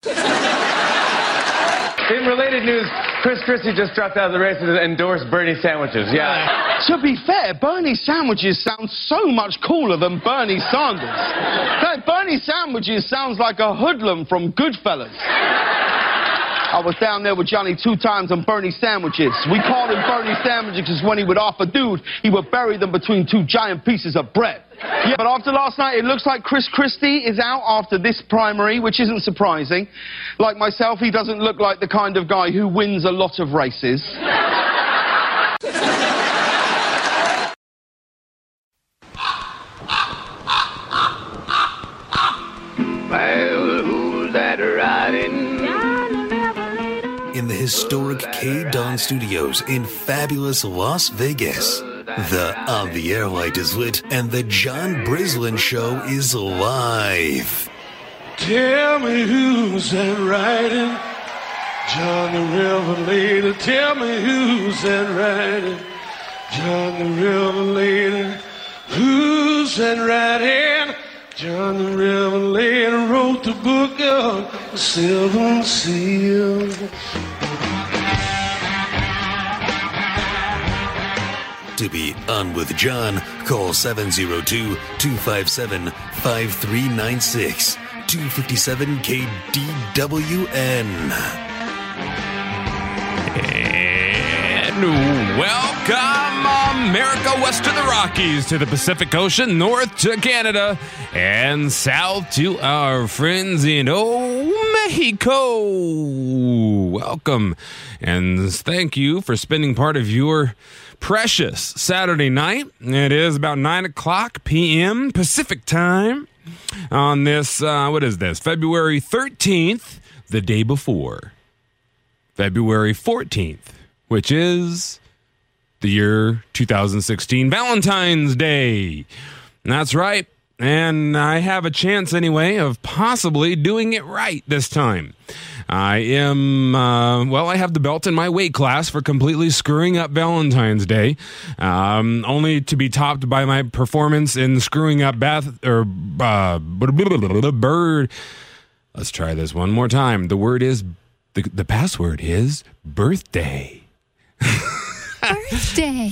In related news, Chris Christie just dropped out of the race and endorsed Bernie sandwiches. Yeah. To be fair, Bernie sandwiches sound so much cooler than Bernie Sanders. That Bernie sandwiches sounds like a hoodlum from Goodfellas. I was down there with Johnny 2 times on Bernie sandwiches. We called him Bernie sandwiches because when he would offer dude, he would bury them between 2 giant pieces of bread. Yeah, but after last night, it looks like Chris Christie is out after this primary, which isn't surprising. Like myself, he doesn't look like the kind of guy who wins a lot of races. Well, who's that riding? In the historic K-Don Studios in fabulous Las Vegas, the On the Air Light is lit and the John Brislin Show is live. Tell me who's that riding? John the Revelator. Tell me who's that riding? John the Revelator. Who's that riding? John the Revelator wrote the book of the Seven Seals. To be on with John, call 702-257-5396. 257 KDWN. And welcome, America, west to the Rockies, to the Pacific Ocean, north to Canada, and south to our friends in Mexico. Welcome, and thank you for spending part of your precious Saturday night. It is about 9 o'clock p.m. Pacific time on this, what is this, February 13th, the day before February 14th, which is the year 2016, Valentine's Day. That's right. And I have a chance anyway of possibly doing it right this time. I am, I have the belt in my weight class for completely screwing up Valentine's Day, only to be topped by my performance in screwing up bird. Let's try this one more time. The word is, the password is birthday. Birthday.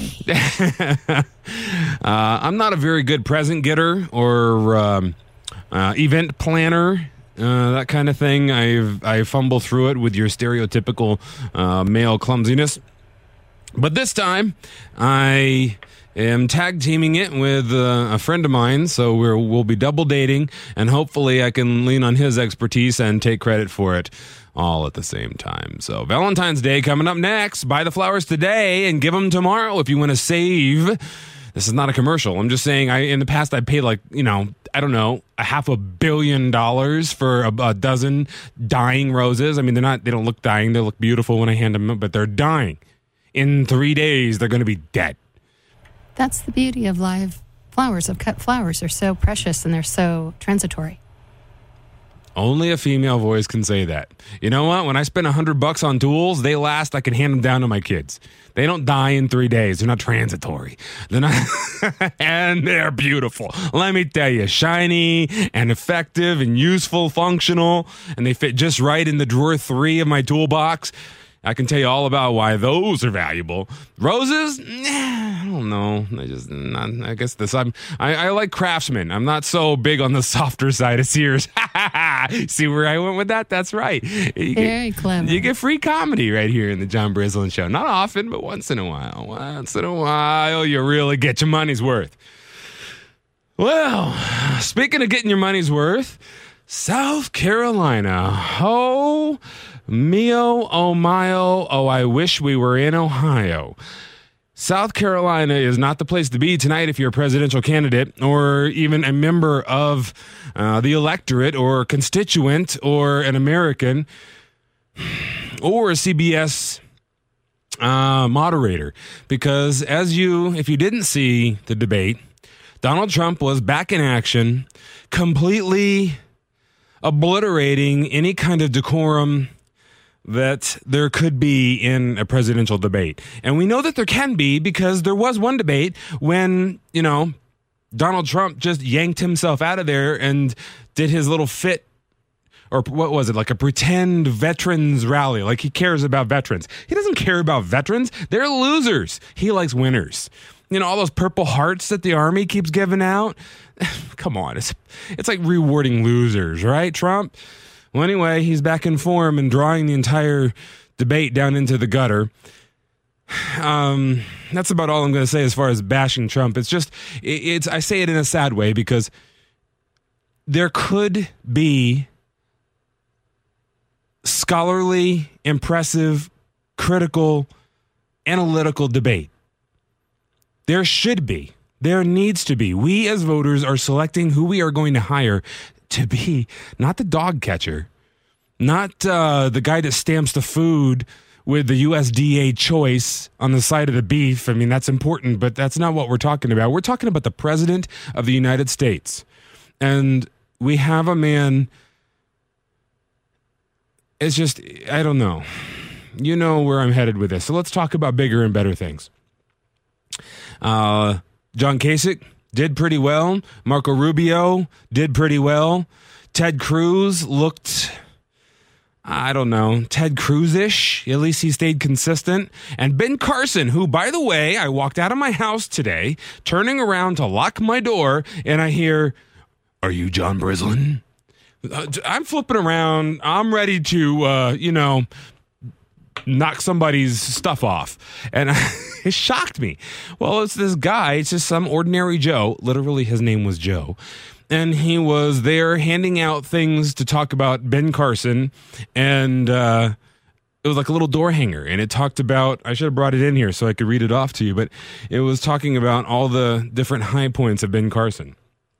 I'm not a very good present getter or event planner. That kind of thing. I fumble through it with your stereotypical male clumsiness. But this time, I am tag teaming it with a friend of mine, so we'll be double dating, and hopefully I can lean on his expertise and take credit for it all at the same time. So Valentine's Day coming up next. Buy the flowers today and give them tomorrow if you want to save. This is not a commercial. I'm just saying, in the past, I paid $500 million for a dozen dying roses. I mean, they don't look dying. They look beautiful when I hand them, but they're dying. In 3 days, they're going to be dead. That's the beauty of live flowers, of cut flowers. They're so precious and they're so transitory. Only a female voice can say that. You know what? When I spend $100 on tools, they last. I can hand them down to my kids. They don't die in 3 days. They're not transitory. They're not, and they're beautiful. Let me tell you, shiny and effective and useful, functional, and they fit just right in the drawer 3 of my toolbox. I can tell you all about why those are valuable. Roses? I don't know. I guess I like Craftsman. I'm not so big on the softer side of Sears. See where I went with that? That's right. Very clever. You get free comedy right here in the John Brislin Show. Not often, but once in a while. Once in a while, you really get your money's worth. Well, speaking of getting your money's worth, South Carolina. Oh, mio, oh, mio, oh, I wish we were in Ohio. South Carolina is not the place to be tonight if you're a presidential candidate or even a member of the electorate or constituent or an American or a CBS moderator. Because if you didn't see the debate, Donald Trump was back in action, completely obliterating any kind of decorum that there could be in a presidential debate. And we know that there can be because there was one debate when, Donald Trump just yanked himself out of there and did his little fit or what was it, like a pretend veterans rally, like he cares about veterans. He doesn't care about veterans. They're losers. He likes winners. All those Purple Hearts that the Army keeps giving out. Come on, it's like rewarding losers, right, Trump? Well, anyway, he's back in form and drawing the entire debate down into the gutter. That's about all I'm going to say as far as bashing Trump. I say it in a sad way because there could be scholarly, impressive, critical, analytical debate. There should be. There needs to be. We as voters are selecting who we are going to hire to be not the dog catcher, not the guy that stamps the food with the USDA choice on the side of the beef. I mean, that's important, but that's not what we're talking about. We're talking about the President of the United States. And we have a man, it's just, I don't know. You know where I'm headed with this. So let's talk about bigger and better things. John Kasich did pretty well. Marco Rubio did pretty well. Ted Cruz looked, I don't know, Ted Cruz-ish. At least he stayed consistent. And Ben Carson, who, by the way, I walked out of my house today, turning around to lock my door, and I hear, "Are you John Brislin?" I'm flipping around. I'm ready to, knock somebody's stuff off. And it shocked me. Well, it's this guy. It's just some ordinary Joe. Literally, his name was Joe. And he was there handing out things to talk about Ben Carson. And it was like a little door hanger. And it talked about, I should have brought it in here so I could read it off to you. But it was talking about all the different high points of Ben Carson.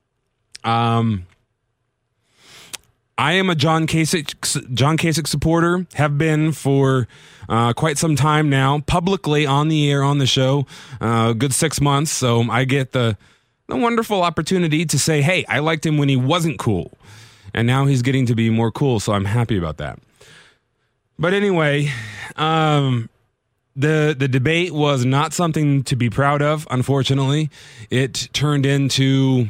I am a John Kasich supporter, have been for quite some time now, publicly on the air, on the show, good 6 months. So I get the wonderful opportunity to say, hey, I liked him when he wasn't cool. And now he's getting to be more cool, so I'm happy about that. But anyway, the debate was not something to be proud of, unfortunately. It turned into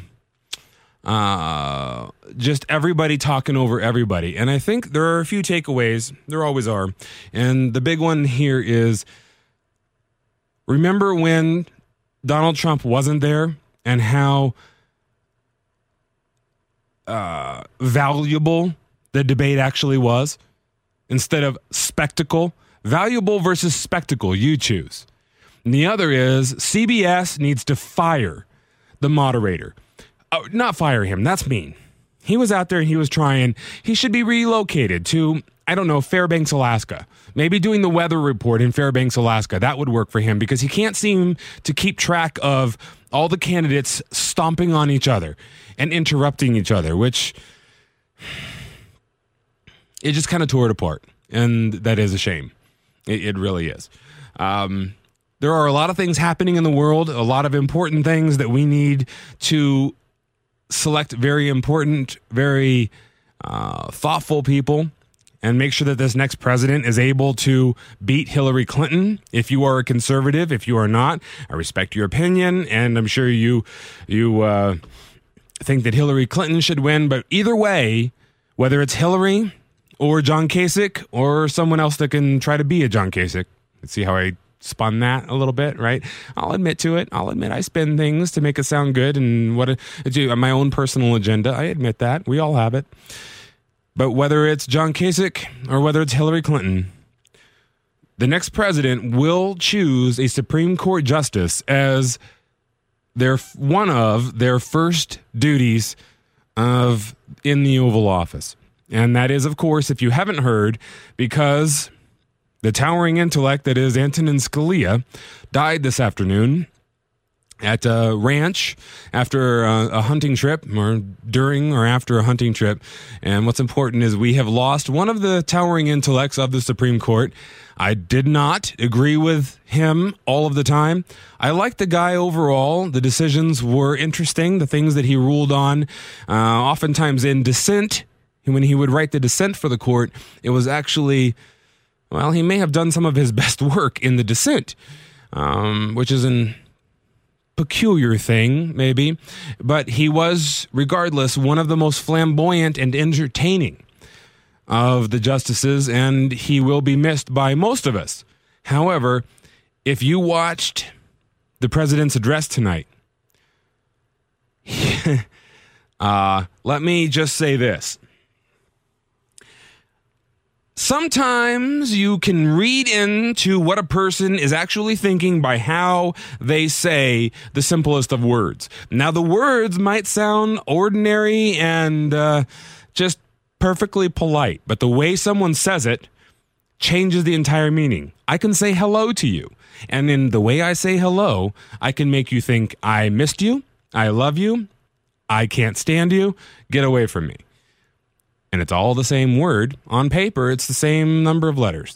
just everybody talking over everybody. And I think there are a few takeaways. There always are. And the big one here is, remember when Donald Trump wasn't there and how valuable the debate actually was? Instead of spectacle, valuable versus spectacle, you choose. And the other is CBS needs to fire the moderator. Not fire him. That's mean. He was out there and he was trying. He should be relocated to, I don't know, Fairbanks, Alaska. Maybe doing the weather report in Fairbanks, Alaska. That would work for him because he can't seem to keep track of all the candidates stomping on each other and interrupting each other, which it just kind of tore it apart. And that is a shame. It really is. There are a lot of things happening in the world, a lot of important things that we need to select very important, very thoughtful people and make sure that this next president is able to beat Hillary Clinton. If you are a conservative, if you are not, I respect your opinion, and I'm sure you think that Hillary Clinton should win. But either way, whether it's Hillary or John Kasich or someone else that can try to be a John Kasich, let's see how I spun that a little bit, right? I'll admit to it. I'll admit I spin things to make it sound good and my own personal agenda. I admit that. We all have it. But whether it's John Kasich or whether it's Hillary Clinton, the next president will choose a Supreme Court justice as one of their first duties in the Oval Office. And that is, of course, if you haven't heard, because the towering intellect that is Antonin Scalia died this afternoon at a ranch after a hunting trip, or during or after a hunting trip. And what's important is we have lost one of the towering intellects of the Supreme Court. I did not agree with him all of the time. I liked the guy overall. The decisions were interesting. The things that he ruled on, oftentimes in dissent, when he would write the dissent for the court, it was actually, well, he may have done some of his best work in the dissent, which is an peculiar thing, maybe. But he was, regardless, one of the most flamboyant and entertaining. of the justices, and he will be missed by most of us. However, if you watched the president's address tonight, let me just say this. Sometimes you can read into what a person is actually thinking by how they say the simplest of words. Now, the words might sound ordinary and just perfectly polite, but the way someone says it changes the entire meaning. I can say hello to you, and in the way I say hello, I can make you think I missed you, I love you, I can't stand you, get away from me. And it's all the same word. On paper, it's the same number of letters.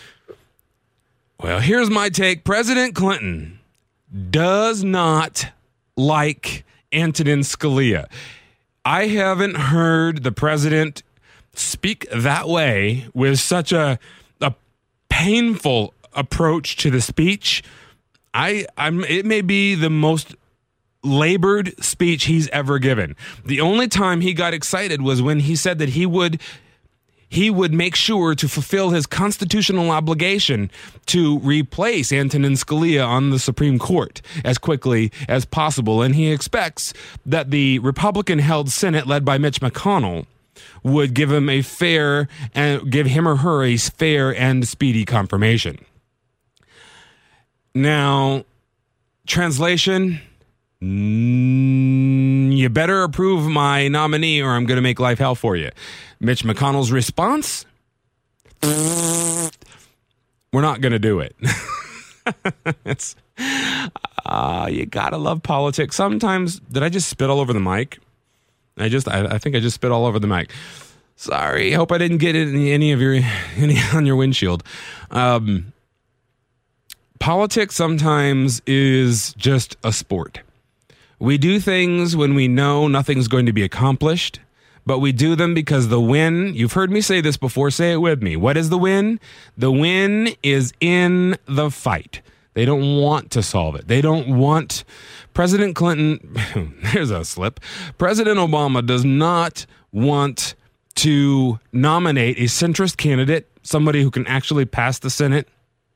Well, here's my take. President Clinton does not like Antonin Scalia. I haven't heard the president speak that way with such a painful approach to the speech. It may be the most labored speech he's ever given. The only time he got excited was when he said that he would make sure to fulfill his constitutional obligation to replace Antonin Scalia on the Supreme Court as quickly as possible. And he expects that the Republican-held Senate led by Mitch McConnell would give him a fair and give him or her a fair and speedy confirmation. Now, translation, you better approve my nominee or I'm going to make life hell for you. Mitch McConnell's response, we're not going to do it. It's you got to love politics. Sometimes, did I just spit all over the mic? I think I just spit all over the mic. Sorry. Hope I didn't get it in any on your windshield. Politics sometimes is just a sport. We do things when we know nothing's going to be accomplished, but we do them because the win, you've heard me say this before, say it with me. What is the win? The win is in the fight. They don't want to solve it. They don't want President Clinton. There's a slip. President Obama does not want to nominate a centrist candidate, somebody who can actually pass the Senate,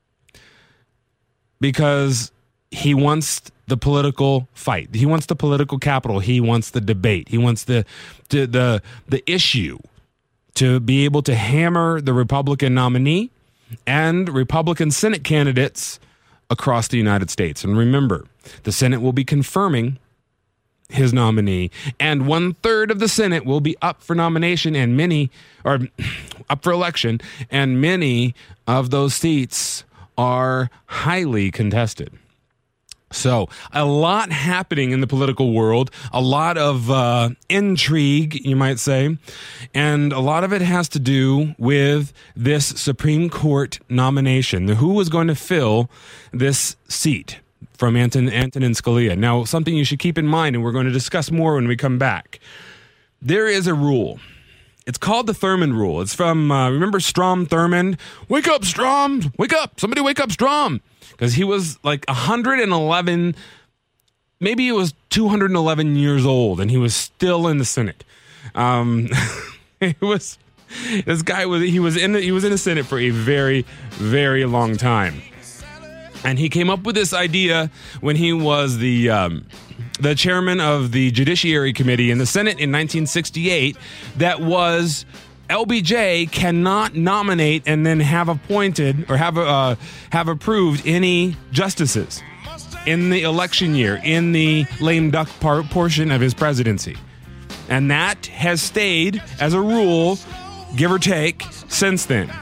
because he wants the political fight. He wants the political capital. He wants the debate. He wants the issue to be able to hammer the Republican nominee and Republican Senate candidates across the United States. And remember, the Senate will be confirming his nominee, and 1/3 of the Senate will be up for nomination up for election, and many of those seats are highly contested. So a lot happening in the political world, a lot of intrigue, you might say, and a lot of it has to do with this Supreme Court nomination. Who is going to fill this seat from Antonin Scalia? Now, something you should keep in mind, and we're going to discuss more when we come back. There is a rule. It's called the Thurman Rule. It's from, remember Strom Thurmond? Wake up, Strom! Wake up! Somebody wake up, Strom! Because he was like 111, maybe he was 211 years old, and he was still in the Senate. He was in the Senate for a very, very long time. And he came up with this idea when he was the chairman of the Judiciary Committee in the Senate in 1968, that was LBJ cannot nominate and then have appointed or have approved any justices in the election year, in the lame duck portion of his presidency. And that has stayed as a rule, give or take, since then.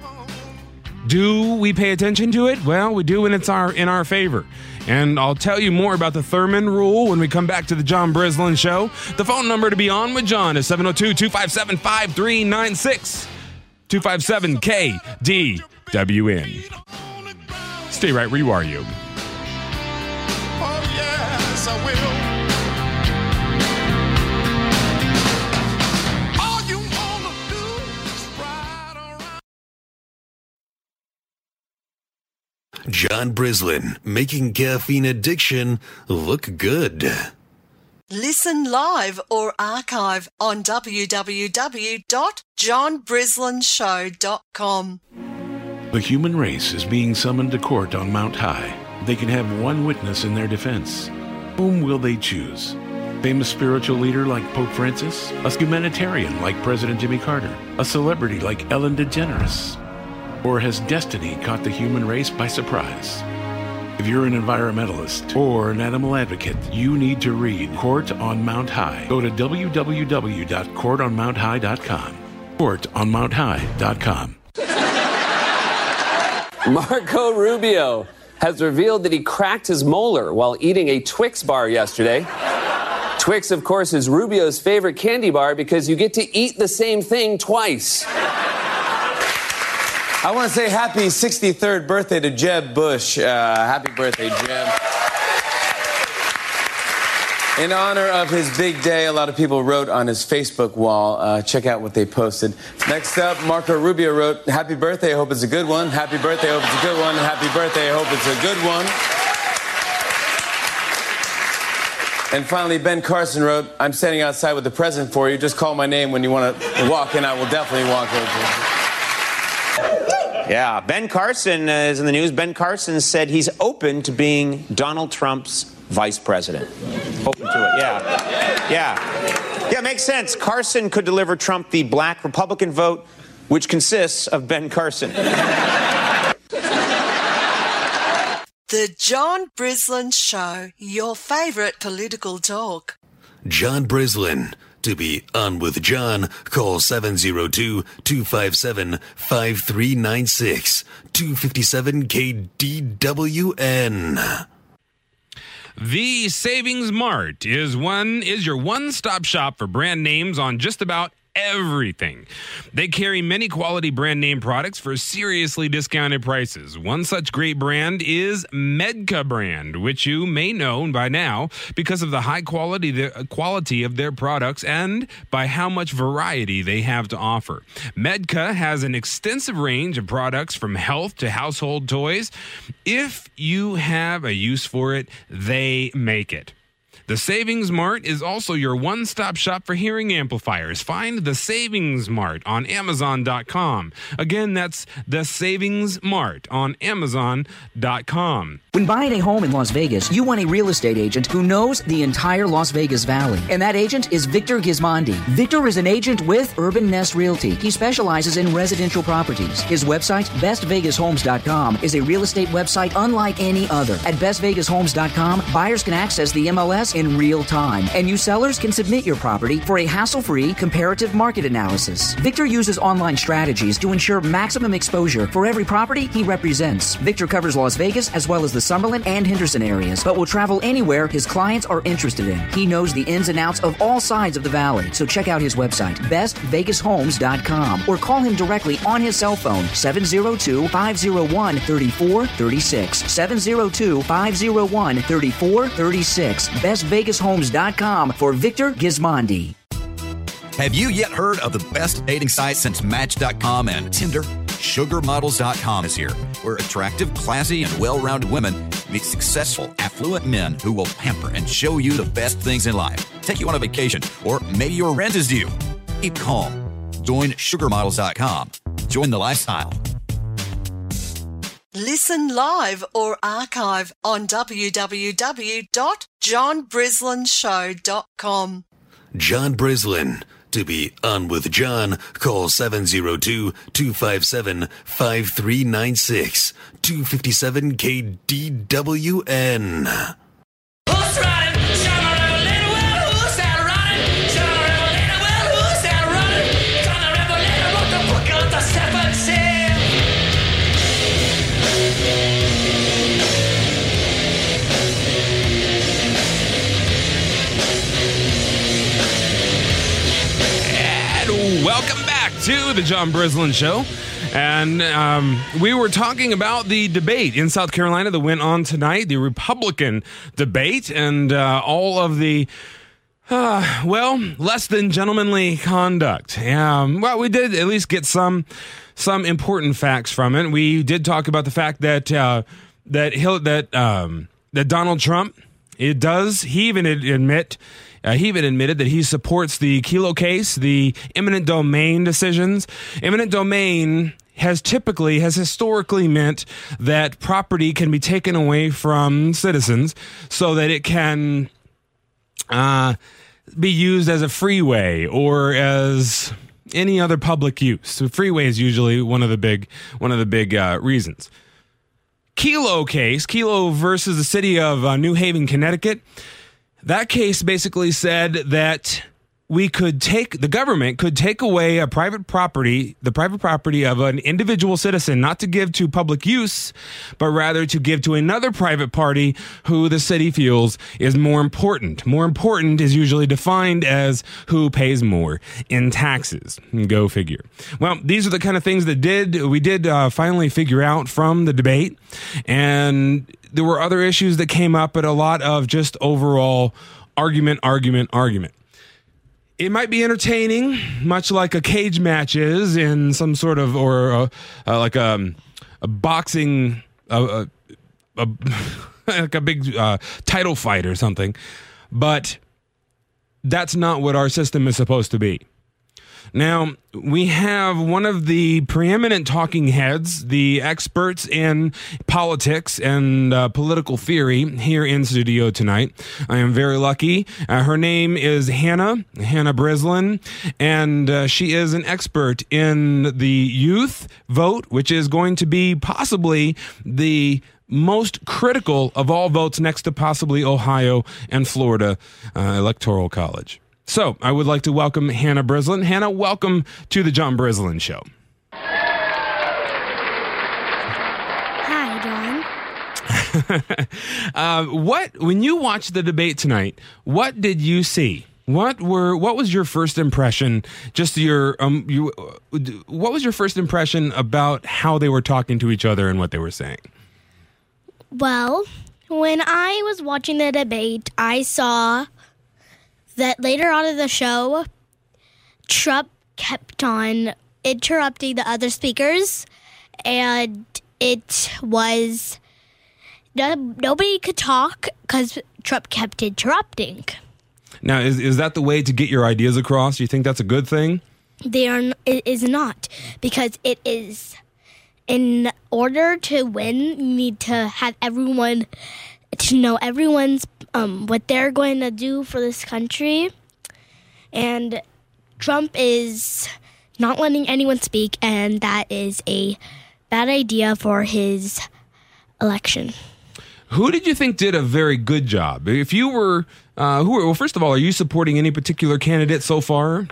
Do we pay attention to it? Well, we do when it's in our favor. And I'll tell you more about the Thurman Rule when we come back to the John Brislin Show. The phone number to be on with John is 702-257-5396. 257-KDWN. Stay right where you are, you. Oh, yes, I will. All you wanna do is ride around. John Brislin, making caffeine addiction look good. Listen live or archive on www.johnbrislenshow.com. The human race is being summoned to court on Mount High. They can have one witness in their defense. Whom will they choose? Famous spiritual leader like Pope Francis? A humanitarian like President Jimmy Carter? A celebrity like Ellen DeGeneres? Or has destiny caught the human race by surprise? If you're an environmentalist or an animal advocate, you need to read Court on Mount High. Go to www.courtonmounthigh.com. Courtonmounthigh.com. Marco Rubio has revealed that he cracked his molar while eating a Twix bar yesterday. Twix, of course, is Rubio's favorite candy bar because you get to eat the same thing twice. I want to say happy 63rd birthday to Jeb Bush. Happy birthday, Jeb. In honor of his big day, a lot of people wrote on his Facebook wall. Check out what they posted. Next up, Marco Rubio wrote, happy birthday, I hope it's a good one. Happy birthday, I hope it's a good one. Happy birthday, I hope it's a good one. And finally, Ben Carson wrote, I'm standing outside with a present for you. Just call my name when you want to walk in. I will definitely walk over. Yeah, Ben Carson is in the news. Ben Carson said he's open to being Donald Trump's vice president. Open to it, yeah, makes sense. Carson could deliver Trump the black Republican vote, which consists of Ben Carson. The John Brislin Show, your favorite political talk. John Brislin. To be on with John, call 702-257-5396, 257-KDWN. The Savings Mart is your one-stop shop for brand names on just about everything. They carry many quality brand name products for seriously discounted prices. One such great brand is Medka brand, which you may know by now because of the high quality of their products and by how much variety they have to offer. Medka has an extensive range of products from health to household toys. If you have a use for it, they make it. The Savings Mart is also your one-stop shop for hearing amplifiers. Find The Savings Mart on Amazon.com. Again, that's The Savings Mart on Amazon.com. When buying a home in Las Vegas, you want a real estate agent who knows the entire Las Vegas Valley. And that agent is Victor Gismondi. Victor is an agent with Urban Nest Realty. He specializes in residential properties. His website, BestVegasHomes.com, is a real estate website unlike any other. At BestVegasHomes.com, buyers can access the MLS in real time, and you sellers can submit your property for a hassle-free comparative market analysis. Victor uses online strategies to ensure maximum exposure for every property he represents. Victor covers Las Vegas as well as the Summerlin and Henderson areas, but will travel anywhere his clients are interested in. He knows the ins and outs of all sides of the valley, so check out his website, BestVegasHomes.com, or call him directly on his cell phone, 702-501-3436, 702-501-3436, BestVegasHomes.com for Victor Gismondi. Have you yet heard of the best dating site since Match.com and Tinder? SugarModels.com is here, where attractive, classy, and well-rounded women meet successful, affluent men who will pamper and show you the best things in life. Take you on a vacation, or maybe your rent is due. Keep calm. Join SugarModels.com. Join the lifestyle. Listen live or archive on www.johnbrislenshow.com. John Brislin. To be on with John, call 702-257-5396, 257-KDWN. Welcome back to the John Brislin Show. And we were talking about the debate in South Carolina that went on tonight, the Republican debate, and all of the, less than gentlemanly conduct. Well, we did at least get some important facts from it. We did talk about the fact that that Donald Trump It does. He even admitted that he supports the Kelo case, the eminent domain decisions. Eminent domain has historically meant that property can be taken away from citizens so that it can be used as a freeway or as any other public use. So freeway is usually one of the big reasons. Kelo versus the city of New Haven, Connecticut. That case basically said that the government could take away the private property of an individual citizen, not to give to public use, but rather to give to another private party who the city feels is more important. More important is usually defined as who pays more in taxes. Go figure. Well, these are the kind of things that we did finally figure out from the debate. And there were other issues that came up, but a lot of just overall argument. It might be entertaining, much like a cage match is in some sort of, or like a boxing, like a big title fight or something. But that's not what our system is supposed to be. Now, we have one of the preeminent talking heads, the experts in politics and political theory here in studio tonight. I am very lucky. Her name is Hannah Brislin, and she is an expert in the youth vote, which is going to be possibly the most critical of all votes next to possibly Ohio and Florida Electoral College. So I would like to welcome Hannah Brislin. Hannah, welcome to the John Brislin Show. Hi, John. When you watched the debate tonight, what did you see? What was your first impression? Just what was your first impression about how they were talking to each other and what they were saying? Well, when I was watching the debate, I saw that later on in the show, Trump kept on interrupting the other speakers, and it was nobody could talk because Trump kept interrupting. Now, is that the way to get your ideas across? Do you think that's a good thing? It is not, because it is, in order to win, you need to have everyone to know everyone's what they're going to do for this country. And Trump is not letting anyone speak, and that is a bad idea for his election. Who did you think did a very good job? If you were, well, first of all, are you supporting any particular candidate so far?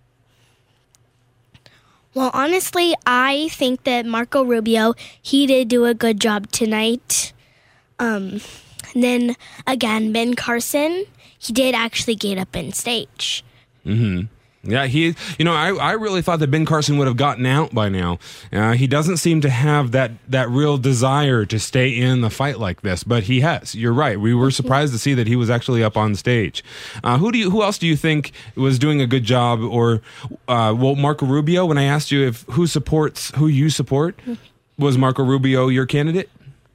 Well, honestly, I think that Marco Rubio, he did do a good job tonight. And then, again, Ben Carson, he did actually get up on stage. Mm-hmm. Yeah, I really thought that Ben Carson would have gotten out by now. He doesn't seem to have that real desire to stay in the fight like this, but he has. You're right. We were surprised to see that he was actually up on stage. Who else do you think was doing a good job? Or, Marco Rubio, when I asked you who you support, was Marco Rubio your candidate?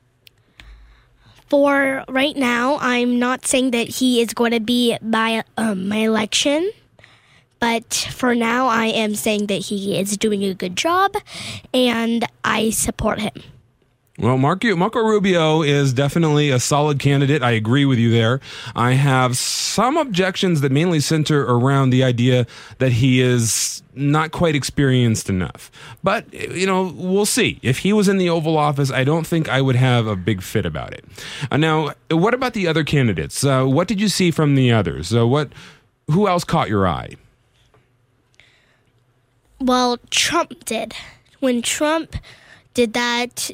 For right now, I'm not saying that he is going to be my election, but for now, I am saying that he is doing a good job, and I support him. Well, Marco Rubio is definitely a solid candidate. I agree with you there. I have some objections that mainly center around the idea that he is not quite experienced enough. But, we'll see. If he was in the Oval Office, I don't think I would have a big fit about it. Now, what about the other candidates? What did you see from the others? Who else caught your eye? Well, Trump did. When Trump did that,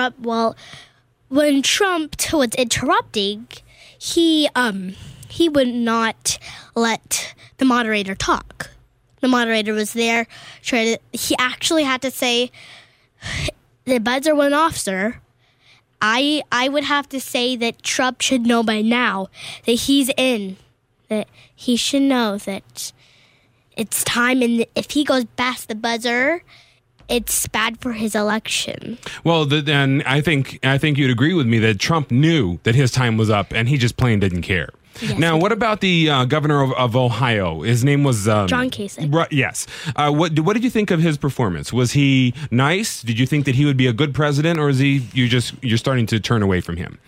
when Trump was interrupting, he would not let the moderator talk. The moderator was there he actually had to say, the buzzer went off, sir. I would have to say that Trump should know by now that he's in, that he should know that it's time, and if he goes past the buzzer, it's bad for his election. Well, then I think you'd agree with me that Trump knew that his time was up, and he just plain didn't care. Yes, now, what about the governor of Ohio? His name was John Kasich. Right, yes. What did you think of his performance? Was he nice? Did you think that he would be a good president, or is you're starting to turn away from him?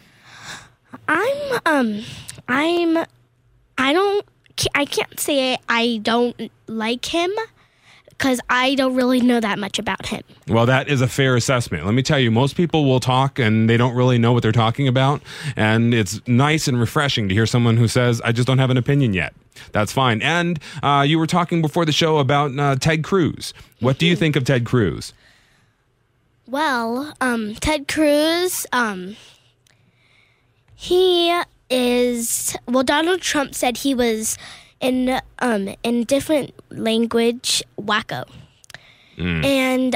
I can't say I don't like him, because I don't really know that much about him. Well, that is a fair assessment. Let me tell you, most people will talk and they don't really know what they're talking about. And it's nice and refreshing to hear someone who says, I just don't have an opinion yet. That's fine. And you were talking before the show about Ted Cruz. What do you think of Ted Cruz? Well, Ted Cruz, he is, well, Donald Trump said he was in different language wacko. And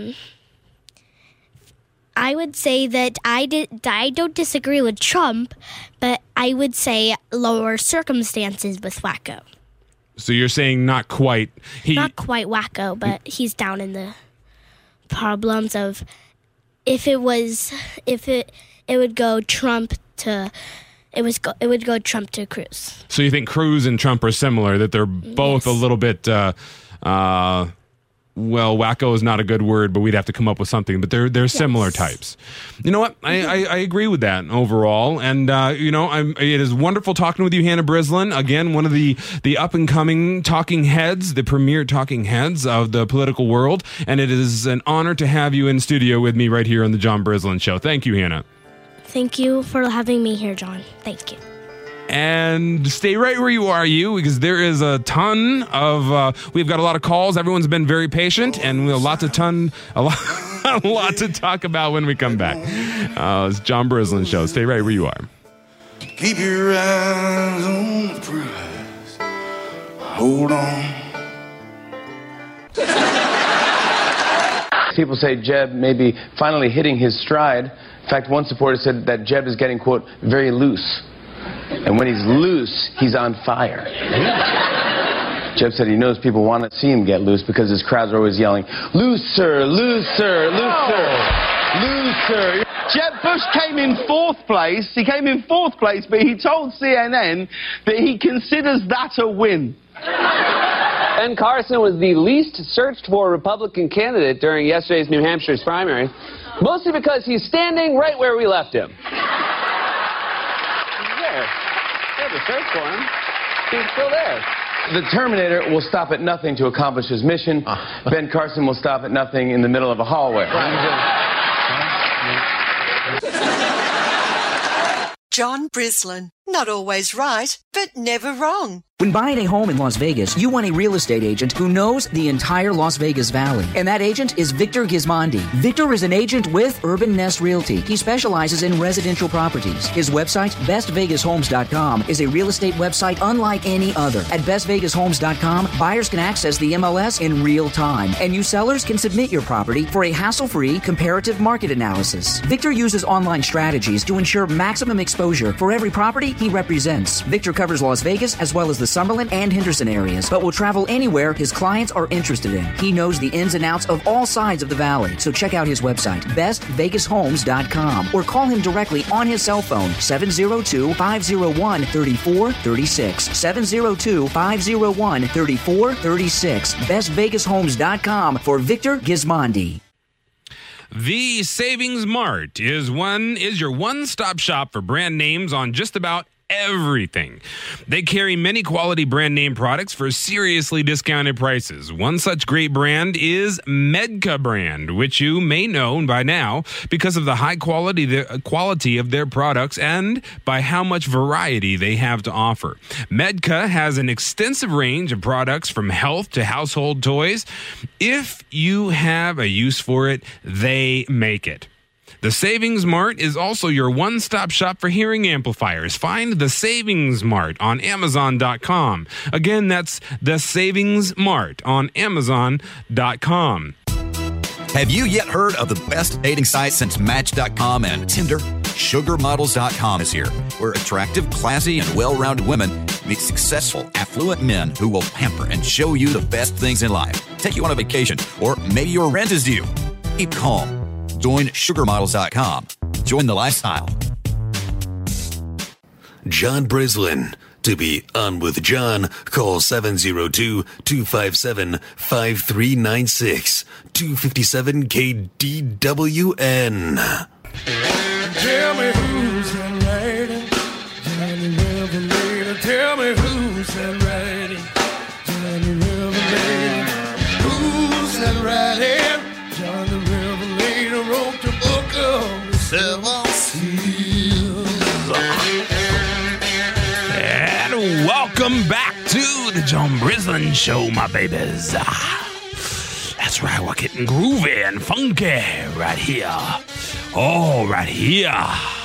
I would say that I don't disagree with Trump, but I would say lower circumstances with wacko. So you're saying not quite not quite wacko, but he's down in the problems of it would go Trump to Trump to Cruz. So you think Cruz and Trump are similar, that they're both a little bit, well, wacko is not a good word, but we'd have to come up with something, but they're similar types. You know what? I agree with that overall. And, it is wonderful talking with you, Hannah Brislin. Again, one of the up-and-coming talking heads, the premier talking heads of the political world. And it is an honor to have you in studio with me right here on the John Brislin Show. Thank you, Hannah. Thank you for having me here, John. Thank you. And stay right where you are, because there is a ton of, we've got a lot of calls. Everyone's been very patient, and we have a lot to talk about when we come back. It's John Brislin Show. Stay right where you are. Keep your eyes on the prize. Hold on. People say Jeb may be finally hitting his stride. In fact, one supporter said that Jeb is getting, quote, very loose. And when he's loose, he's on fire. Jeb said he knows people want to see him get loose because his crowds are always yelling, looser, looser, looser, looser. Jeb Bush came in fourth place. He came in fourth place, but he told CNN that he considers that a win. Ben Carson was the least searched for Republican candidate during yesterday's New Hampshire's primary, mostly because he's standing right where we left him. He's there. We had to search for him. He's still there. The Terminator will stop at nothing to accomplish his mission. Ben Carson will stop at nothing in the middle of a hallway. John Brislin. Not always right, but never wrong. When buying a home in Las Vegas, you want a real estate agent who knows the entire Las Vegas Valley. And that agent is Victor Gismondi. Victor is an agent with Urban Nest Realty. He specializes in residential properties. His website, bestvegashomes.com, is a real estate website unlike any other. At bestvegashomes.com, buyers can access the MLS in real time, and you sellers can submit your property for a hassle-free comparative market analysis. Victor uses online strategies to ensure maximum exposure for every property he represents. Victor covers Las Vegas as well as the Summerlin and Henderson areas, but will travel anywhere his clients are interested in. He knows the ins and outs of all sides of the valley, so check out his website, bestvegashomes.com, or call him directly on his cell phone, 702-501-3436, 702-501-3436, bestvegashomes.com for Victor Gismondi. The Savings Mart is your one-stop shop for brand names on just about everything. They carry many quality brand name products for seriously discounted prices. One such great brand is Medka brand, which you may know by now because of the high quality of their products and by how much variety they have to offer. Medka has an extensive range of products from health to household toys. If you have a use for it, they make it. The Savings Mart is also your one-stop shop for hearing amplifiers. Find The Savings Mart on Amazon.com. Again, that's The Savings Mart on Amazon.com. Have you yet heard of the best dating site since Match.com and Tinder? SugarModels.com is here, where attractive, classy, and well-rounded women Meet successful, affluent men who will pamper and show you the best things in life. Take you on a vacation, or maybe your rent is due. Keep calm. Join sugarmodels.com. Join the lifestyle. John Brislin. To be on with John, call 702-257-5396. 257 KDWN. Tell me who's that writing? Johnny Revelator. Tell me who's that writing? Johnny Revelator. Who's that writing? Johnny Revelator wrote the book of the seven seals. And welcome back to the John Brislin Show, my babies. That's right, we're getting groovy and funky right here. Oh, right here.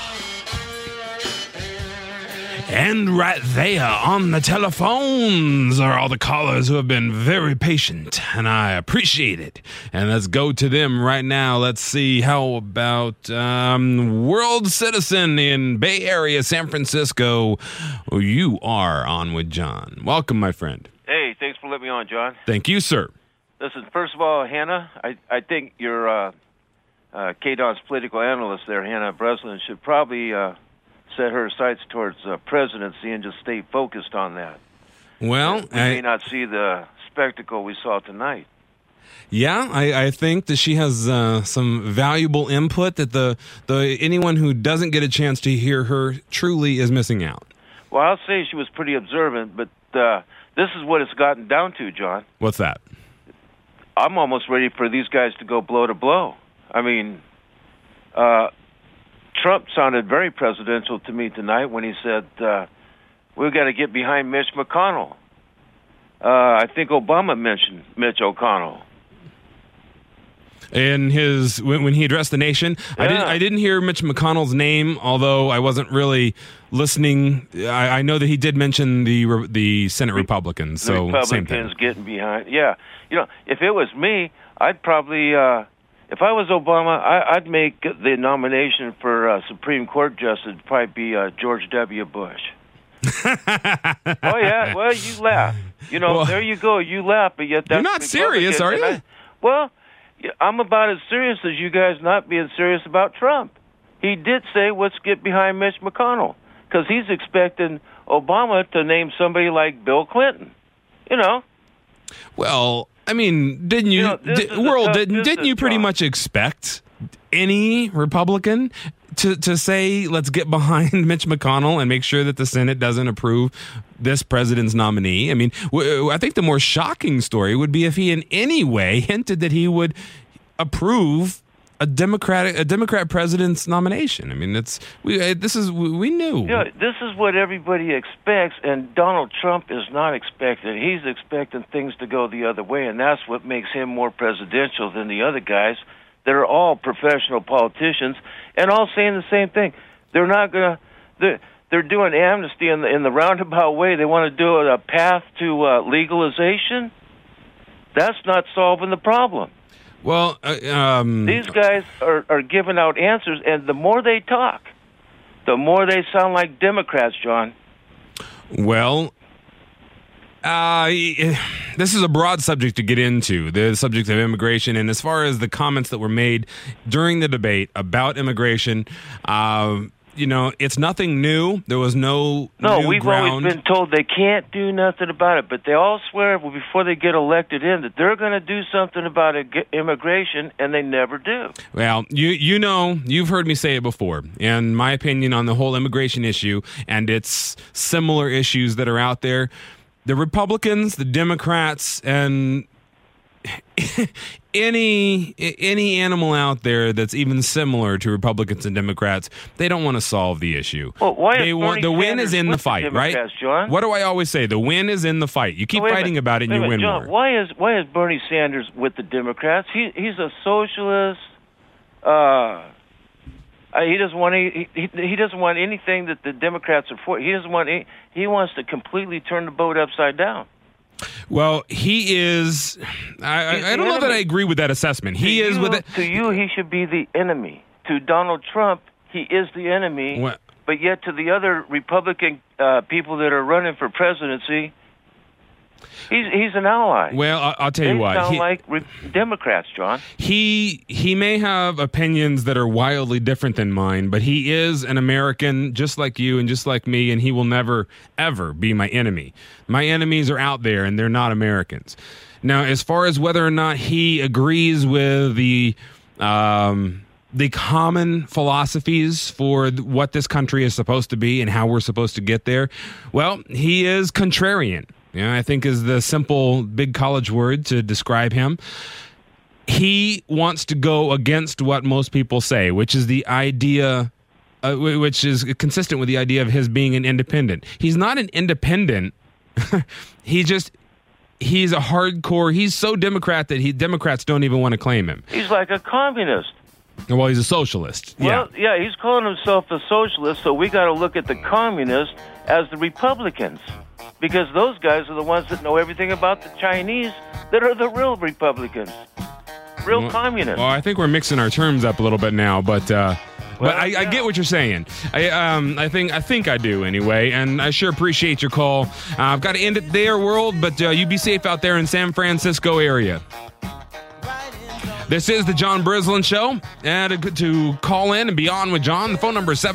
And right there on the telephones are all the callers who have been very patient, and I appreciate it. And let's go to them right now. Let's see, how about World Citizen in Bay Area, San Francisco. You are on with John. Welcome, my friend. Hey, thanks for letting me on, John. Thank you, sir. Listen, first of all, Hannah, I think your KDON's political analyst there, Hannah Breslin, should probably set her sights towards presidency and just stay focused on that. Well, we may not see the spectacle we saw tonight. Yeah, I think that she has some valuable input that the anyone who doesn't get a chance to hear her truly is missing out. Well, I'll say she was pretty observant, but this is what it's gotten down to, John. What's that? I'm almost ready for these guys to go blow to blow. I mean, Trump sounded very presidential to me tonight when he said, we've got to get behind Mitch McConnell. I think Obama mentioned Mitch O'Connell. In his when he addressed the nation, Yeah. I didn't hear Mitch McConnell's name, although I wasn't really listening. I know that he did mention the Senate Republicans. So The same thing. Republicans getting behind. Yeah. You know, if it was me, I'd probably, if I was Obama, I'd make the nomination for Supreme Court Justice probably be George W. Bush. Oh, yeah. Well, you laugh. You know, Well, there you go. You laugh, but yet that's You're not serious, are Republican. you? Well, I'm about as serious as you guys not being serious about Trump. He did say, let's get behind Mitch McConnell, because he's expecting Obama to name somebody like Bill Clinton. You know? Well, I mean, didn't you, didn't you pretty much expect any Republican to say, let's get behind Mitch McConnell and make sure that the Senate doesn't approve this president's nominee? I mean, I think the more shocking story would be if he in any way hinted that he would approve a Democrat president's nomination. I mean, we knew. You know, this is what everybody expects, and Donald Trump is not expecting. He's expecting things to go the other way, and that's what makes him more presidential than the other guys. They're all professional politicians, and all saying the same thing. They're not gonna. They're doing amnesty in the roundabout way. They want to do a path to legalization. That's not solving the problem. Well, these guys are giving out answers, and the more they talk, the more they sound like Democrats, John. Well, this is a broad subject to get into, the subject of immigration. And as far as the comments that were made during the debate about immigration, you know, it's nothing new. There was no new we've ground. always been told they can't do nothing about it, but they all swear before they get elected in that they're going to do something about immigration, and they never do. Well, you know, you've heard me say it before. In my opinion on the whole immigration issue and its similar issues that are out there, the Republicans, the Democrats, and any animal out there that's even similar to Republicans and Democrats, they don't want to solve the issue. Well, why they is want the Bernie win is Sanders in the with fight, right? Democrats, John? What do I always say? The win is in the fight. You keep Wait a fighting minute. about it, and Wait a you win minute, John, more. Why is Bernie Sanders with the Democrats? He's a socialist. He doesn't want he doesn't want anything that the Democrats are for. He doesn't want. He wants to completely turn the boat upside down. Well, he is. I don't know that I agree with that assessment. He is with it. To you, he should be the enemy. To Donald Trump, he is the enemy. but yet to the other Republican people that are running for presidency, he's an ally. Well, I'll tell you what. They sound like Democrats, John. He may have opinions that are wildly different than mine, but he is an American just like you and just like me, and he will never, ever be my enemy. My enemies are out there, and they're not Americans. Now, as far as whether or not he agrees with the common philosophies for what this country is supposed to be and how we're supposed to get there, well, he is contrarian. I think is the simple big college word to describe him. He wants to go against what most people say, which is the idea, which is consistent with the idea of his being an independent. He's not an independent. He's a hardcore. He's so Democrat that Democrats don't even want to claim him. He's like a communist. Well, he's a socialist. Well, yeah, he's calling himself a socialist, so we got to look at the communists as the Republicans, because those guys are the ones that know everything about the Chinese that are the real Republicans, real communists. Well, I think we're mixing our terms up a little bit now, but I get what you're saying. I think I do anyway, and I sure appreciate your call. I've got to end it there, world, but you be safe out there in San Francisco area. This is the John Brislin Show, and to call in and be on with John, the phone number is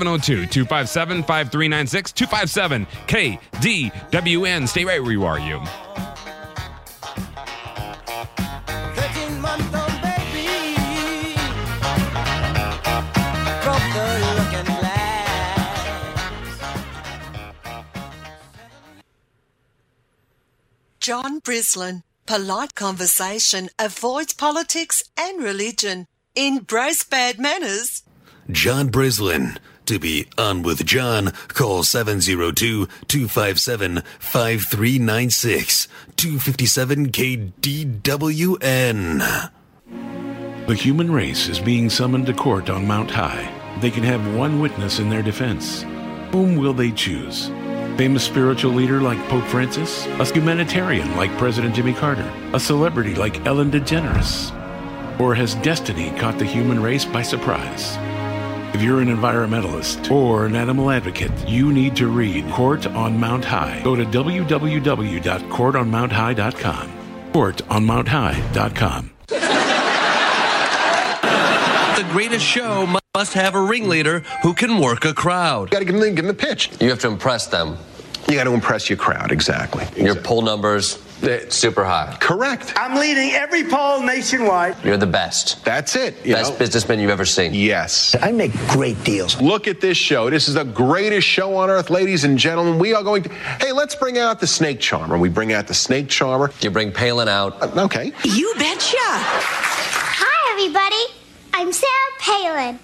702-257-5396, 257-KDWN. Stay right where you are, you. John Brislin. Polite conversation avoids politics and religion. Embrace bad manners. John Brislin. To be on with John, call 702-257-5396, 257-KDWN. The human race is being summoned to court on Mount High. They can have one witness in their defense. Whom will they choose? Famous spiritual leader like Pope Francis? A humanitarian like President Jimmy Carter? A celebrity like Ellen DeGeneres? Or has destiny caught the human race by surprise? If you're an environmentalist or an animal advocate, you need to read Court on Mount High. Go to www.courtonmounthigh.com. Courtonmounthigh.com. The greatest show must have a ringleader who can work a crowd. You got to give them the pitch. You have to impress them. You got to impress your crowd, exactly. Your poll numbers, super high. Correct. I'm leading every poll nationwide. You're the best. That's it. Best businessman you've ever seen. Yes. I make great deals. Look at this show. This is the greatest show on earth, ladies and gentlemen. We are going to... Hey, let's bring out the snake charmer. We bring out the snake charmer. You bring Palin out. Okay. You betcha. Hi, everybody. I'm Sarah Palin.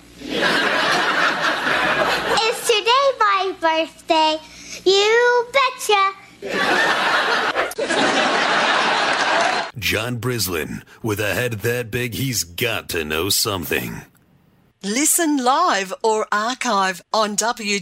Is today my birthday? You betcha. John Brislin, with a head that big, he's got to know something. Listen live or archive on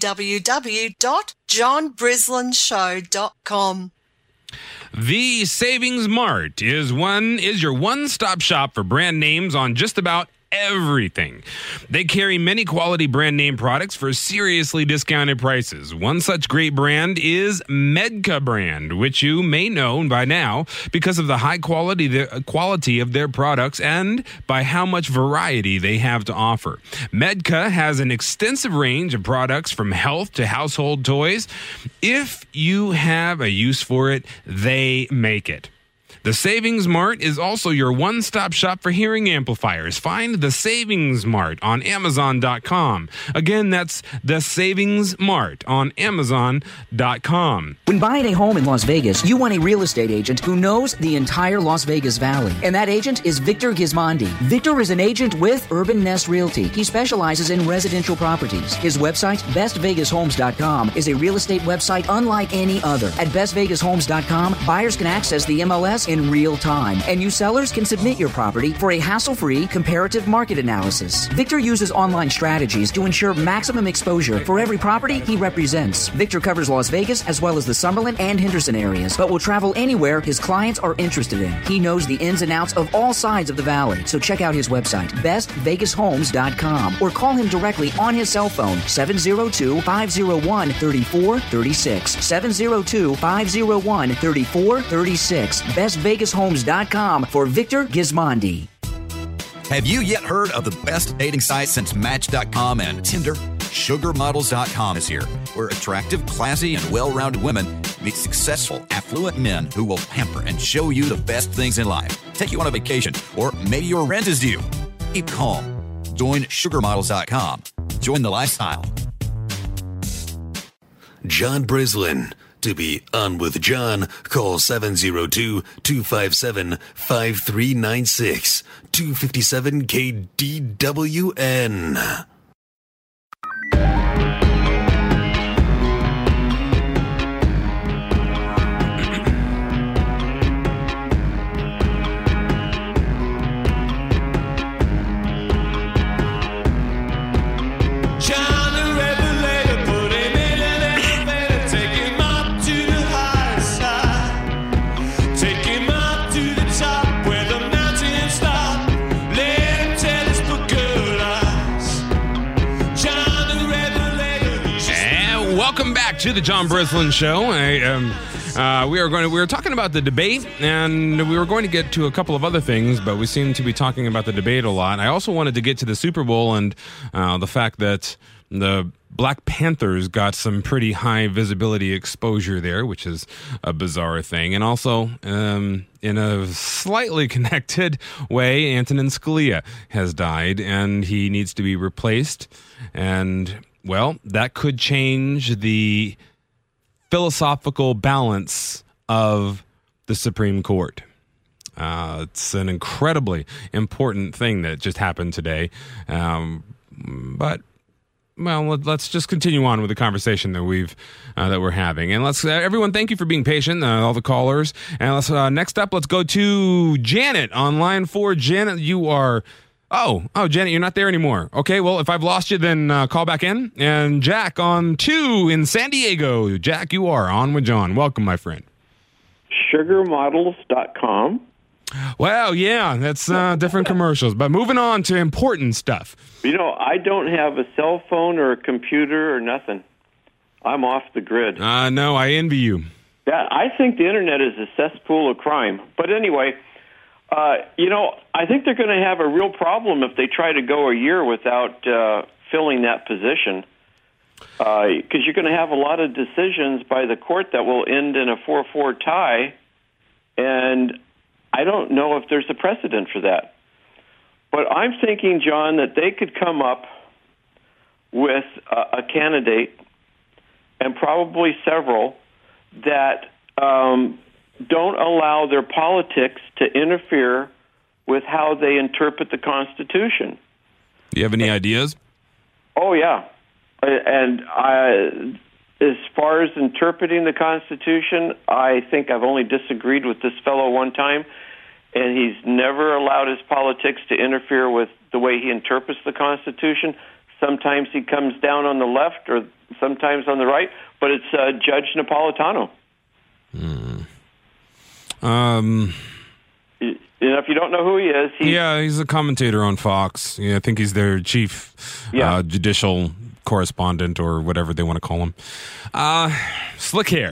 www.johnbrislinshow.com. The Savings Mart is your one-stop shop for brand names on just about everything. They carry many quality brand name products for seriously discounted prices. One such great brand is Medka brand, which you may know by now because of the high quality of their products and by how much variety they have to offer. Medka has an extensive range of products from health to household toys. If you have a use for it, they make it. The Savings Mart is also your one-stop shop for hearing amplifiers. Find The Savings Mart on Amazon.com. Again, that's The Savings Mart on Amazon.com. When buying a home in Las Vegas, you want a real estate agent who knows the entire Las Vegas Valley. And that agent is Victor Gismondi. Victor is an agent with Urban Nest Realty. He specializes in residential properties. His website, BestVegasHomes.com, is a real estate website unlike any other. At BestVegasHomes.com, buyers can access the MLS and in real time, and you sellers can submit your property for a hassle-free comparative market analysis. Victor uses online strategies to ensure maximum exposure for every property he represents. Victor covers Las Vegas as well as the Summerlin and Henderson areas, but will travel anywhere his clients are interested in. He knows the ins and outs of all sides of the valley, so check out his website, bestvegashomes.com, or call him directly on his cell phone, 702-501-3436, 702-501-3436, bestvegashomes.com for Victor Gismondi. Have you yet heard of the best dating site since Match.com and Tinder? SugarModels.com is here, where attractive, classy, and well-rounded women meet successful, affluent men who will pamper and show you the best things in life. Take you on a vacation, or maybe your rent is due. Keep calm. Join SugarModels.com. Join the lifestyle. John Brislin. To be on with John, call 702-257-5396. 257 KDWN. Welcome back to the John Brislin Show. We were talking about the debate, and we were going to get to a couple of other things, but we seem to be talking about the debate a lot. I also wanted to get to the Super Bowl and the fact that the Black Panthers got some pretty high visibility exposure there, which is a bizarre thing. And also, in a slightly connected way, Antonin Scalia has died, and he needs to be replaced. And well, that could change the philosophical balance of the Supreme Court. It's an incredibly important thing that just happened today. But let's just continue on with the conversation that we're having, and let's everyone, thank you for being patient, all the callers. And let's next up, let's go to Janet on line 4. Janet, you are. Oh, Janet, you're not there anymore. Okay, well, if I've lost you, then call back in. And Jack on 2 in San Diego. Jack, you are on with John. Welcome, my friend. SugarModels.com. Well, yeah, that's different commercials. But moving on to important stuff. You know, I don't have a cell phone or a computer or nothing. I'm off the grid. No, I envy you. Yeah, I think the Internet is a cesspool of crime. But anyway... I think they're going to have a real problem if they try to go a year without filling that position, because you're going to have a lot of decisions by the court that will end in a 4-4 tie, and I don't know if there's a precedent for that. But I'm thinking, John, that they could come up with a candidate, and probably several, that don't allow their politics to interfere with how they interpret the Constitution. Do you have any ideas? Oh, yeah. And as far as interpreting the Constitution, I think I've only disagreed with this fellow one time, and he's never allowed his politics to interfere with the way he interprets the Constitution. Sometimes he comes down on the left or sometimes on the right, but it's Judge Napolitano. If you don't know who he is, he's a commentator on Fox. Yeah, I think he's their chief judicial correspondent or whatever they want to call him. Slick hair.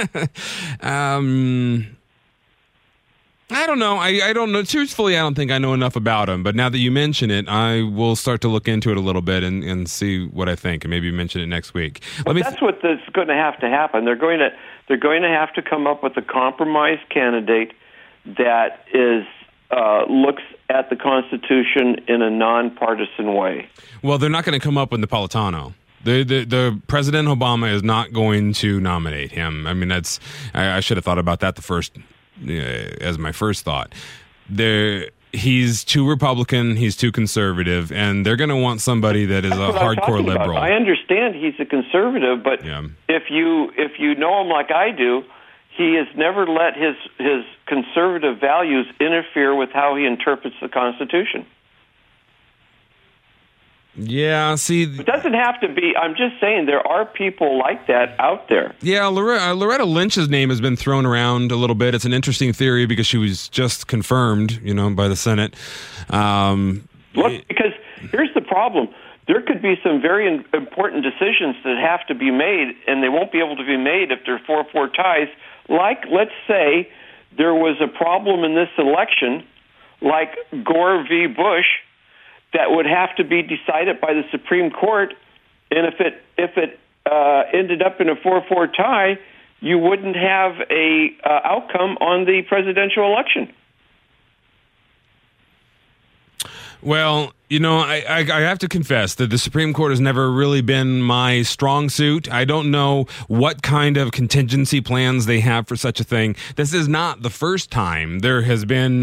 I don't know. I don't know. Truthfully, I don't think I know enough about him. But now that you mention it, I will start to look into it a little bit and see what I think, and maybe mention it next week. That's what's going to have to happen. They're going to have to come up with a compromise candidate that looks at the Constitution in a nonpartisan way. Well, they're not going to come up with Napolitano. The President Obama is not going to nominate him. I mean, I should have thought about that as my first thought. He's too Republican, he's too conservative, and they're going to want somebody that is a hardcore liberal. I understand he's a conservative, but if you know him like I do, he has never let his conservative values interfere with how he interprets the Constitution. Yeah, see... It doesn't have to be... I'm just saying there are people like that out there. Yeah, Loretta Lynch's name has been thrown around a little bit. It's an interesting theory because she was just confirmed, by the Senate. Look, because here's the problem. There could be some very important decisions that have to be made, and they won't be able to be made if there are 4-4 ties. Like, let's say there was a problem in this election, like Gore v. Bush, that would have to be decided by the Supreme Court, and if it ended up in a 4-4 tie, you wouldn't have a outcome on the presidential election. Well, I have to confess that the Supreme Court has never really been my strong suit. I don't know what kind of contingency plans they have for such a thing. This is not the first time there has been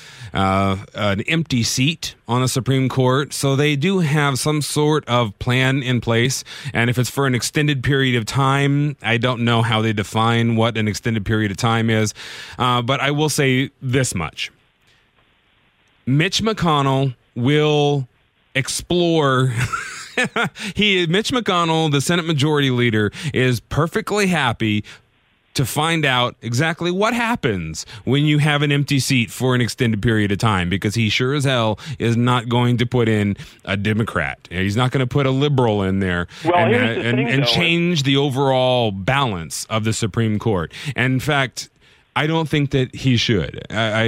an empty seat on the Supreme Court, so they do have some sort of plan in place. And if it's for an extended period of time, I don't know how they define what an extended period of time is. But I will say this much. Mitch McConnell will explore. Mitch McConnell, the Senate Majority Leader, is perfectly happy to find out exactly what happens when you have an empty seat for an extended period of time, because he sure as hell is not going to put in a Democrat. He's not going to put a liberal in there and change the overall balance of the Supreme Court. And in fact, I don't think that he should.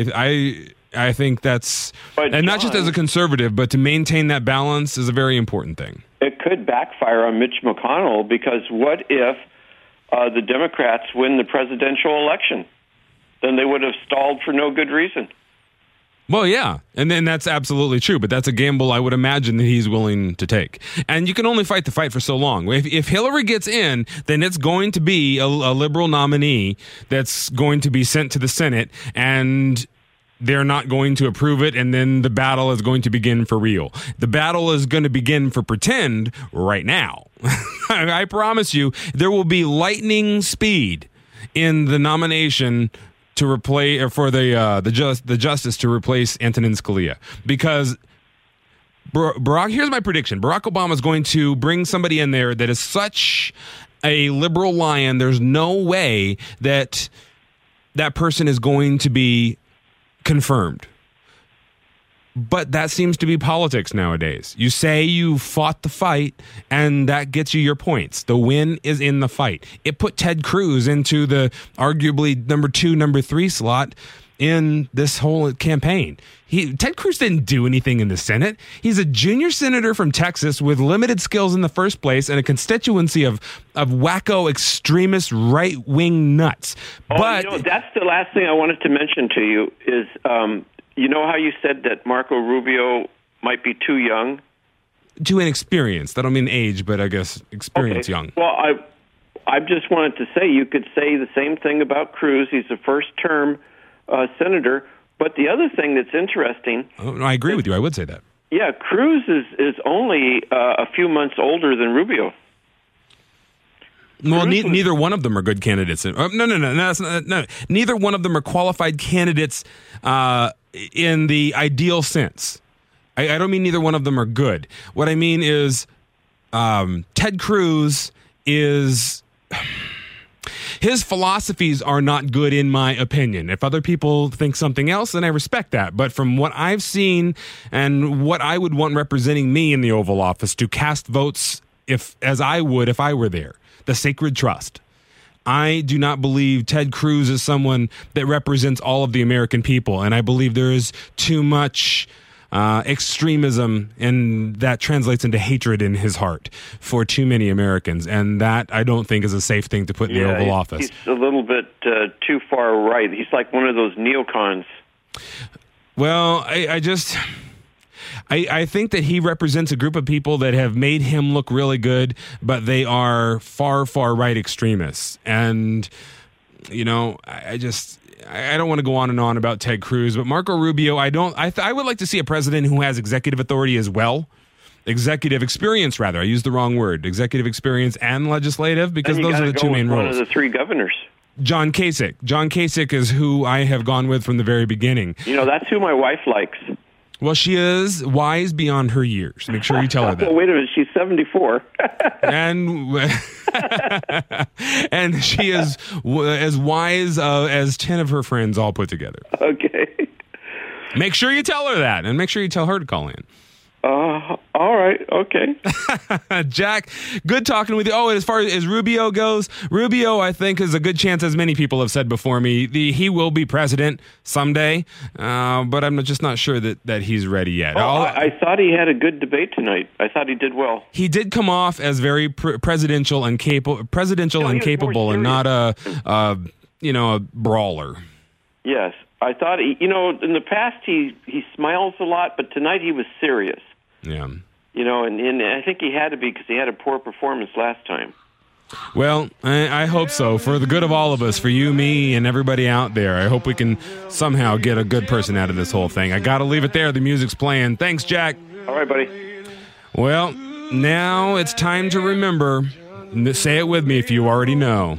I think that's, and not just as a conservative, but to maintain that balance is a very important thing. It could backfire on Mitch McConnell, because what if the Democrats win the presidential election? Then they would have stalled for no good reason. Well, yeah, and then that's absolutely true, but that's a gamble I would imagine that he's willing to take. And you can only fight the fight for so long. If Hillary gets in, then it's going to be a liberal nominee that's going to be sent to the Senate, and they're not going to approve it, and then the battle is going to begin for real. The battle is going to begin for pretend right now. I promise you, there will be lightning speed in the nomination to replace, or for the justice to replace Antonin Scalia, because Barack. Here's my prediction: Barack Obama is going to bring somebody in there that is such a liberal lion. There's no way that that person is going to be confirmed. But that seems to be politics nowadays. You say you fought the fight, and that gets you your points. The win is in the fight. It put Ted Cruz into the arguably number 2, number 3 slot in this whole campaign. Ted Cruz didn't do anything in the Senate. He's a junior senator from Texas with limited skills in the first place and a constituency of wacko extremist right-wing nuts. But that's the last thing I wanted to mention to you is, you know how you said that Marco Rubio might be too young? Too inexperienced. I don't mean age, but I guess experience young. Well, I just wanted to say you could say the same thing about Cruz. He's a first-term senator. But the other thing that's interesting... I agree with you. I would say that. Yeah, Cruz is only a few months older than Rubio. Well, neither one of them are good candidates. No. Neither one of them are qualified candidates in the ideal sense. I don't mean neither one of them are good. What I mean is Ted Cruz is... His philosophies are not good, in my opinion. If other people think something else, then I respect that. But from what I've seen and what I would want representing me in the Oval Office to cast votes as I would if I were there, the sacred trust. I do not believe Ted Cruz is someone that represents all of the American people. And I believe there is too much extremism, and that translates into hatred in his heart for too many Americans, and that I don't think is a safe thing to put in the Oval Office. He's a little bit too far right. He's like one of those neocons. Well, I think that he represents a group of people that have made him look really good, but they are far, far right extremists. And, I don't want to go on and on about Ted Cruz, but Marco Rubio, I would like to see a president who has executive authority as well. Executive experience, rather. I used the wrong word. Executive experience and legislative, because those are the two main roles. One of the 3 governors. John Kasich. John Kasich is who I have gone with from the very beginning. You know, that's who my wife likes. Well, she is wise beyond her years. Make sure you tell her that. Well, wait a minute, she's 74. And she is as wise as 10 of her friends all put together. Okay. Make sure you tell her that, and make sure you tell her to call in. All right, okay. Jack, good talking with you. Oh, and as far as Rubio goes, Rubio, I think, is a good chance, as many people have said before me. He will be president someday, but I'm just not sure that he's ready yet. I thought he had a good debate tonight. I thought he did well. He did come off as very presidential and capable, and not a brawler. Yes, I thought in the past he smiles a lot, but tonight he was serious. Yeah. And I think he had to be because he had a poor performance last time. Well, I hope so. For the good of all of us, for you, me, and everybody out there, I hope we can somehow get a good person out of this whole thing. I got to leave it there. The music's playing. Thanks, Jack. All right, buddy. Well, now it's time to remember. Say it with me if you already know.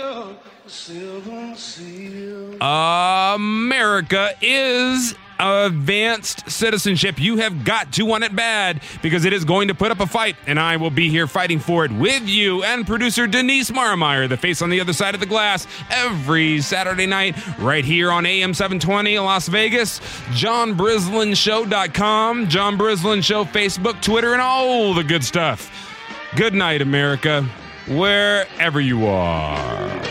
America is advanced citizenship. You have got to want it bad because it is going to put up a fight, and I will be here fighting for it with you and producer Denise Marmeyer, the face on the other side of the glass, every Saturday night right here on AM 720 in Las Vegas. JohnBrislinShow.com, John Brislin Show, Facebook, Twitter, and all the good stuff. Good night, America, wherever you are.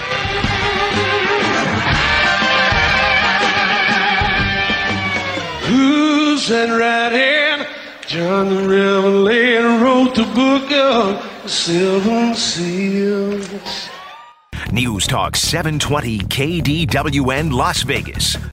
Who's that riding? John the Revelator wrote the book of the Seven Seals. News Talk 720 KDWN Las Vegas.